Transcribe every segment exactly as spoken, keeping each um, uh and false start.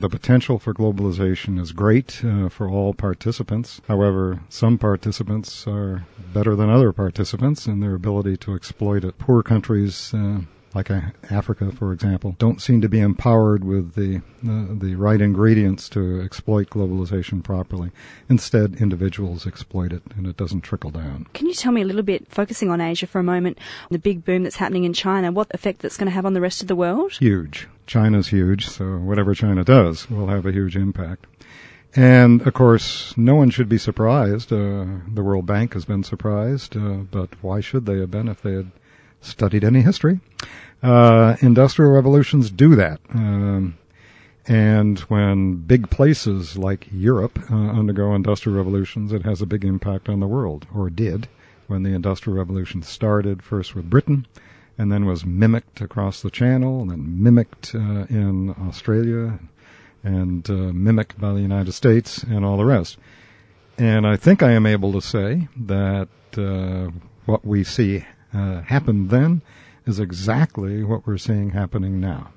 The potential for globalization is great uh, for all participants. However, some participants are better than other participants in their ability to exploit it. Poor countries, uh, like Africa, for example, don't seem to be empowered with the uh, the right ingredients to exploit globalization properly. Instead, individuals exploit it, and it doesn't trickle down. Can you tell me a little bit, focusing on Asia for a moment, the big boom that's happening in China, what effect that's going to have on the rest of the world? Huge. China's huge, so whatever China does will have a huge impact. And, of course, no one should be surprised. Uh, the World Bank has been surprised, uh, but why should they have been if they had studied any history? Uh, industrial revolutions do that. Um, and when big places like Europe uh, undergo industrial revolutions, it has a big impact on the world, or did, when the Industrial Revolution started, first with Britain, and then was mimicked across the Channel, and then mimicked uh, in Australia, and uh, mimicked by the United States, and all the rest. And I think I am able to say that uh, what we see uh, happened then is exactly what we're seeing happening now.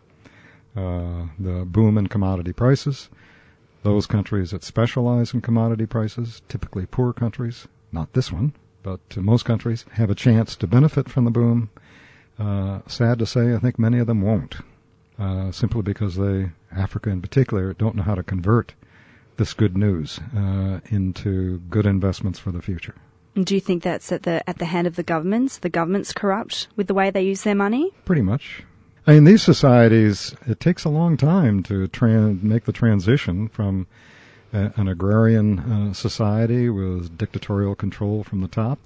Uh, the boom in commodity prices, those countries that specialize in commodity prices, typically poor countries, not this one, but most countries, have a chance to benefit from the boom. Uh, sad to say, I think many of them won't, uh, simply because they, Africa in particular, don't know how to convert this good news uh, into good investments for the future. Do you think that's at the at the hand of the governments? The governments corrupt with the way they use their money? Pretty much. I mean, these societies, it takes a long time to tran- make the transition from a, an agrarian uh, society with dictatorial control from the top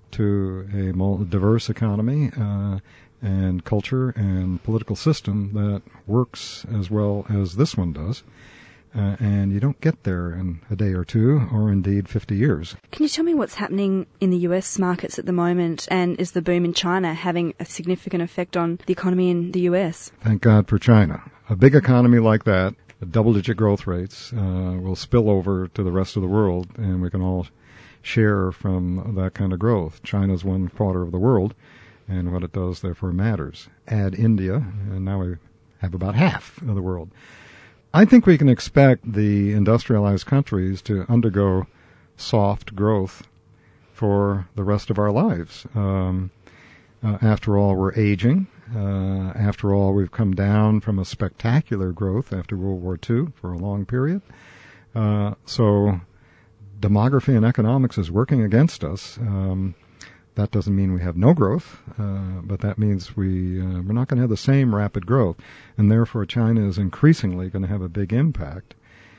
to a more diverse economy uh, and culture and political system that works as well as this one does. Uh, and you don't get there in a day or two, or indeed fifty years. Can you tell me what's happening in the U S markets at the moment, and is the boom in China having a significant effect on the economy in the U S? Thank God for China. A big economy like that, double-digit growth rates, uh, will spill over to the rest of the world, and we can all share from that kind of growth. China's one quarter of the world, and what it does, therefore, matters. Add India, and now we have about half of the world. I think we can expect the industrialized countries to undergo soft growth for the rest of our lives. Um, uh, after all, we're aging. Uh, after all, we've come down from a spectacular growth after World War Two for a long period. Uh, so demography and economics is working against us. Um, That doesn't mean we have no growth, uh, but that means we, uh, we're not going to have the same rapid growth. And therefore, China is increasingly going to have a big impact.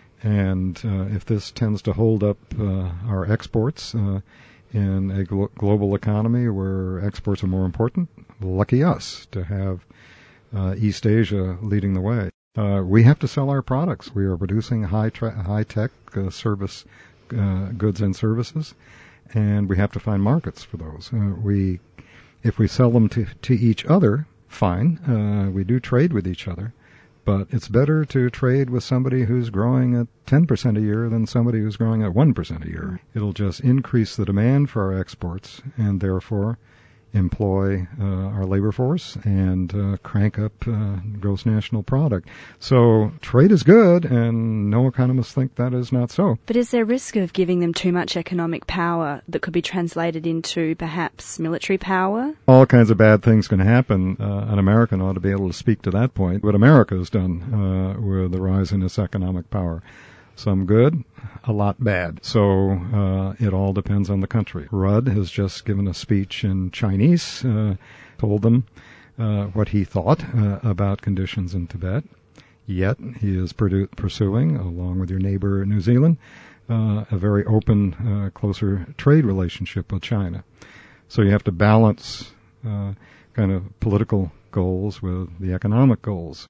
And uh, if this tends to hold up uh, our exports uh, in a glo- global economy where exports are more important, lucky us to have uh, East Asia leading the way. Uh, we have to sell our products. We are producing high tra- high-tech uh, service uh, goods and services. And we have to find markets for those. Uh, we, if we sell them to, to each other, fine. Uh, we do trade with each other. But it's better to trade with somebody who's growing at ten percent a year than somebody who's growing at one percent a year. It'll just increase the demand for our exports and therefore employ uh, our labor force and uh, crank up uh, gross national product. So trade is good, and no economists think that is not so. But is there a risk of giving them too much economic power that could be translated into perhaps military power? All kinds of bad things can happen. Uh, an American ought to be able to speak to that point. What America has done uh, with the rise in its economic power. Some good, a lot bad. So uh, it all depends on the country. Rudd has just given a speech in Chinese, uh, told them uh, what he thought uh, about conditions in Tibet. Yet he is produ- pursuing, along with your neighbor New Zealand, uh, a very open, uh, closer trade relationship with China. So you have to balance uh, kind of political goals with the economic goals.